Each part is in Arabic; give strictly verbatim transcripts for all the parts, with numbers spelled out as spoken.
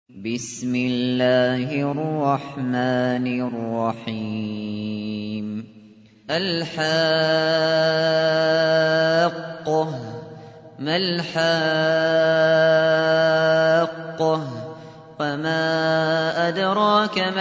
بسم الله الرحمن الرحيم الحاقة ما الحاقة وما أدراك ما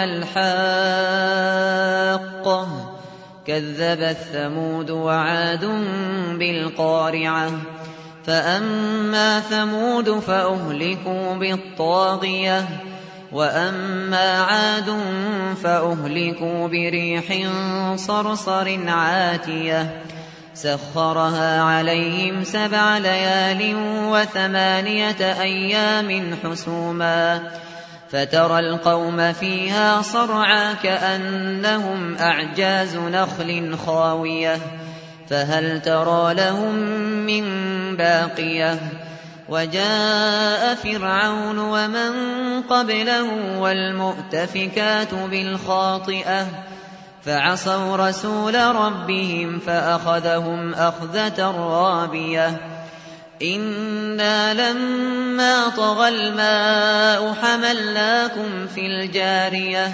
الحاقة كذبت ثمود وعاد بالقارعة فأما ثمود فأهلكوا بالطاغية وأما عاد فأهلكوا بريح صرصر عاتية سخرها عليهم سبع ليال وثمانية أيام حسوما فترى القوم فيها صرعى كأنهم أعجاز نخل خاوية فهل ترى لهم من باقية وجاء فرعون ومن قبله والمؤتفكات بالخاطئة فعصوا رسول ربهم فأخذهم أخذة رابية إنا لما طغى الماء حملناكم في الجارية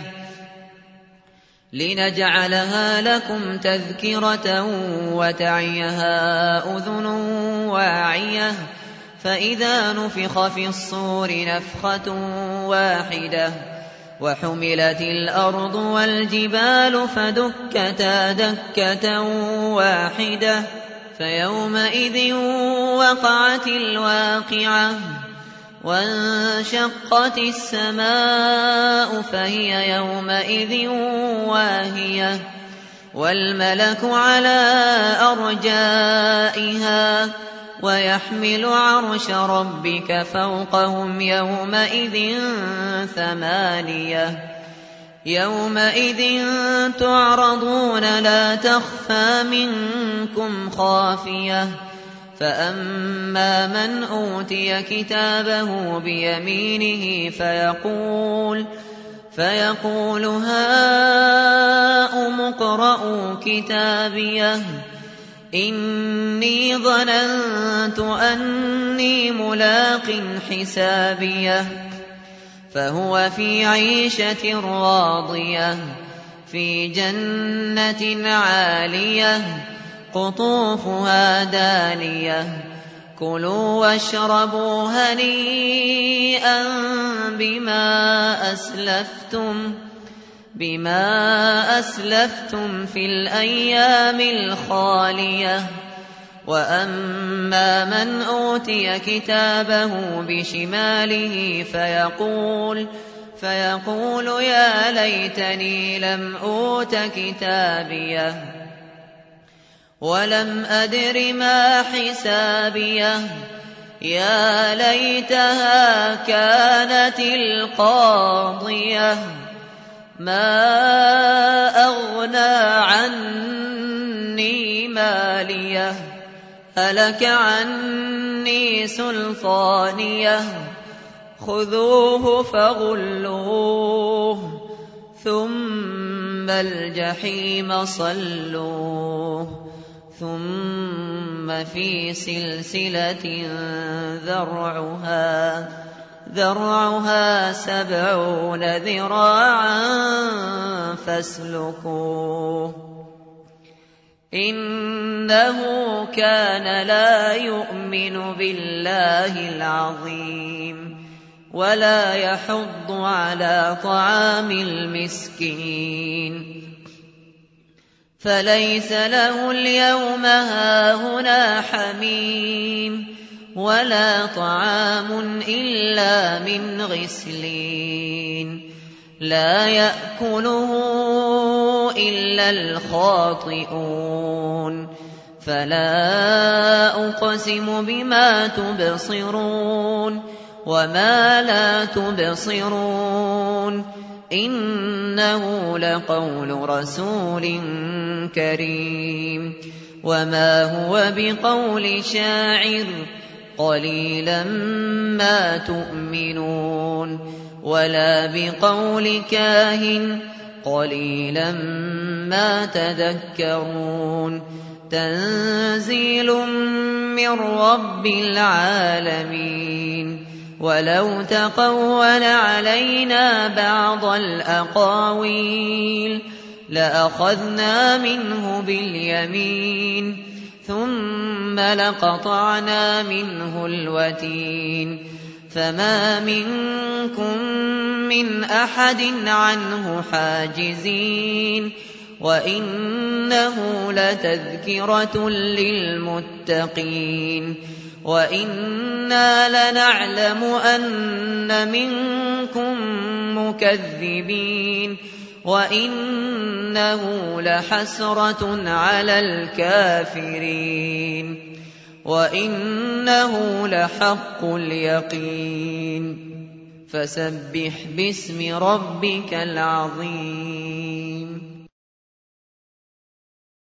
لنجعلها لكم تذكرة وتعيها أذن واعية فإذا نفخ في الصور نفخة واحدة وحملت الأرض والجبال فدكتا دكة واحدة فيومئذ وقعت الواقعة وانشقت السماء فهي يومئذ واهية والملك على أرجائها ويحمل عرش ربك فوقهم يومئذ ثمانية يومئذ تعرضون لا تخفى منكم خافية فأما من أوتي كتابه بيمينه فيقول فيقول هاؤم اقرءوا كتابيه إني ظننت أني ملاق حسابيه فهو في عيشة راضية في جنة عالية قطوفها دانية كلوا واشربوا هنيئا بما أسلفتم بما أسلفتم في الأيام الخالية وأما من أوتي كتابه بشماله فيقول فيقول يا ليتني لم أوت كتابيه ولم أدر ما حسابيه يا ليتها كانت القاضية ما أغنى عني ماليه هلك عني سلطانيه خذوه فغلوه ثم الجحيم صلوه ثم في سلسلة ذرعها ذرعها سبعون ذراعا فاسلكوه إنه كان لا يؤمن بالله العظيم ولا يحض على طعام المسكين فليس له اليوم هاهنا حميم ولا طعام إلا من غسلين لا يأكله إلا الخاطئون فلا أقسم بما تبصرون وما لا تبصرون إنه لقول رسول كريم وما هو بقول شاعر قليلا ما تؤمنون ولا بقول كاهن قليلا ما تذكرون تنزيل من رب العالمين ولو تقول علينا بعض الأقاويل لأخذنا منه باليمين ثم لقطعنا منه الوتين فما منكم من أحد عنه حاجزين وإنه لتذكرة للمتقين وإنا لنعلم أن منكم مكذبين وإنه لحسرة على الكافرين وإنه لحق اليقين فسبح باسم ربك العظيم.